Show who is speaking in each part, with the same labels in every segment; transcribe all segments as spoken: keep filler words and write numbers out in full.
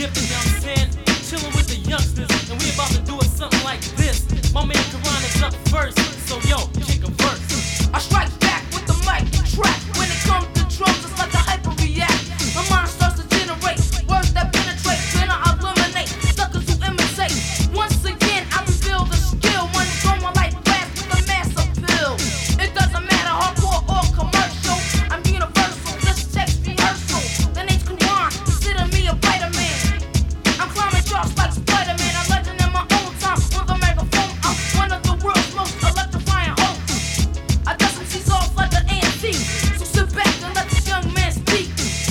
Speaker 1: gifted, you know what I'm saying? Chillin' with the youngsters, and we about to do it something like this. My man Karan is up first, so yo, kick a verse.
Speaker 2: I strike back with the mic track. When it comes to drums, it's like a hyper-react. My mind starts to generate words that penetrate. Then I eliminate suckers who imitate. Once again, I reveal the skill. One going like glass with a mass appeal. It doesn't matter hardcore or commercial. I'm universal, this text rehearsal. The name's Karan, consider me a Spider-Man. I'm climbing charts like Spider-Man. A legend in my own time. On the microphone, I'm one of the world's most electrifying hosts. I dust M Cs off like an A N T. So sit back and let this young man speak.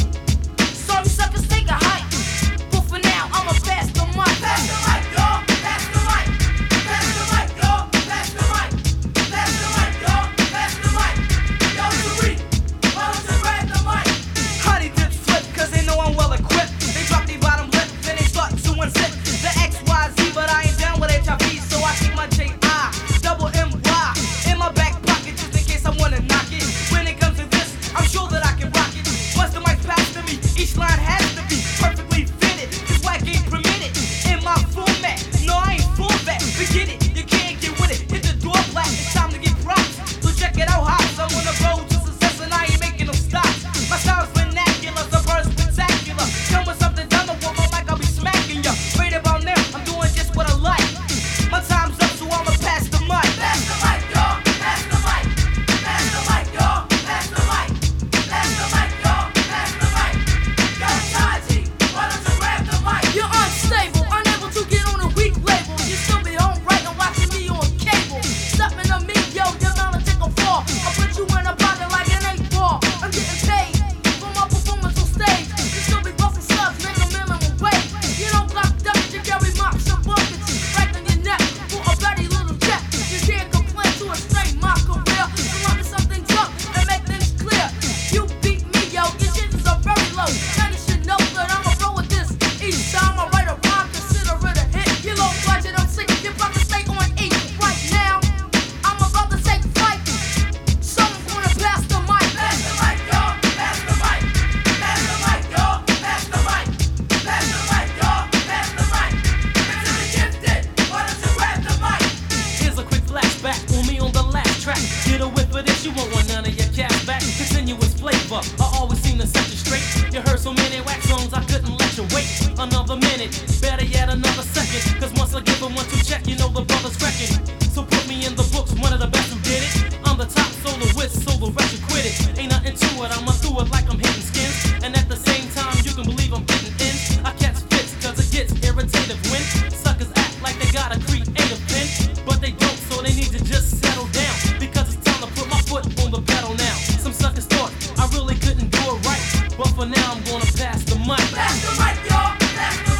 Speaker 2: Sorry suckers, take a hike. But for now, I'ma pass the mic. Pass the mic, y'all. Pass the mic. Pass the mic, y'all. Pass the mic. Pass the mic, y'all. Pass the mic. Yo, Tariq, why don't you grab the mic?
Speaker 3: Honey dips flip, cause they know I'm well equipped. They drop their bottom lip, then they start to unzip the X Y Z, but I ain't down with H I V, so I keep my J I double M Y in my back pocket just in case I wanna knock it. When it comes to this, I'm sure that I can rock it. Once the mic's passed to me, each line has to be perfectly fitted. This whack ain't permitted in my format. No, I ain't full that. Forget it, you can't get with it. Hit the door black, it's time to get props. So check it out, hops. I'm on the road to success and I ain't making no stops. My style's vernacular, the verse spectacular. Come with something done with my mic, I'll be smacking ya. Right about now, I'm doing just what I like. My time's up, so I'ma pass the mic.
Speaker 2: Pass the mic, y'all. Pass the mic. Pass the mic, y'all. Pass the mic. Pass the mic, y'all. Pass the mic. Yo, Taji, why don't you grab the mic? You're unstable, unable to get on a weak label. You still be home right and watching me on cable. Stepping to me, yo, you're gonna take a fall. I'll put you in a pocket like an eight ball. I'm getting paid for my performance on stage. You still be busting subs, make a minimum wage. You don't block ducks, you carry mops and buckets. Right on your neck for a bloody little check. You can't complain to a straight my career. So long as something's up and make things clear. You beat me, yo, your chances are very low. Now you should know that I'ma roll with this. Each time I write a rhyme, consider it a hit. You low budget, I'm sick, you're about to stay on E. Right now, I'm about to take flight. Someone's gonna pass the mic. Pass the mic, y'all. Pass the mic. Pass the mic, y'all. Pass the mic. Pass the mic, y'all. Pass the mic. Mentally gifted, why don't you grab the mic?
Speaker 1: Here's a quick flashback on me on the last track. Get a whiff of this, you won't want none of your cash back. Continuous flavor, I always seem to set you straight. You heard so many wax songs, I couldn't let you wait another minute, better yet another second. Cause once I give them one to check, you know the brother's wrecking. So put me in the books, one of the best who did it. I'm the top soloist, so the rest you quit it. Ain't nothing to it, I'ma do it like I'm hitting skins. And at the same time, you can believe I'm getting ins. I catch fits, cause it gets irritative when suckers act like they got a creative pen. But they don't, so they need to just settle down. Because it's time to put my foot on the pedal now. Some suckers thought I really couldn't do it right. But for now, I'm gonna pass the mic.
Speaker 2: Pass the mic, y'all. Pass the